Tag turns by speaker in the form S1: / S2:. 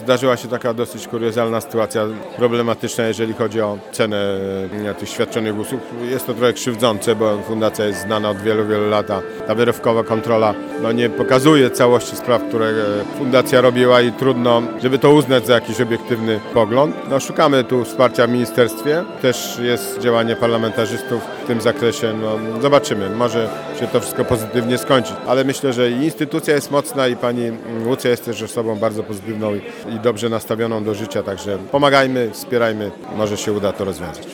S1: zdarzyła się taka dosyć kuriozalna sytuacja, problematyczna, jeżeli chodzi o cenę tych świadczonych usług. Jest to trochę krzywdzące, bo fundacja jest znana od wielu, wielu lat, a ta wyrywkowa kontrola nie pokazuje całości spraw, które fundacja robiła i trudno, żeby to uznać za jakiś obiektywny pogląd. Szukamy tu wsparcia w ministerstwie, też jest działanie parlamentarzystów w tym zakresie. Zobaczymy, może się to wszystko pozytywnie skończyć, ale myślę, że instytucja jest mocna i pani Łucja jest też osobą bardzo pozytywną i dobrze nastawioną do życia, także pomagajmy, wspierajmy, może się uda to rozwiązać.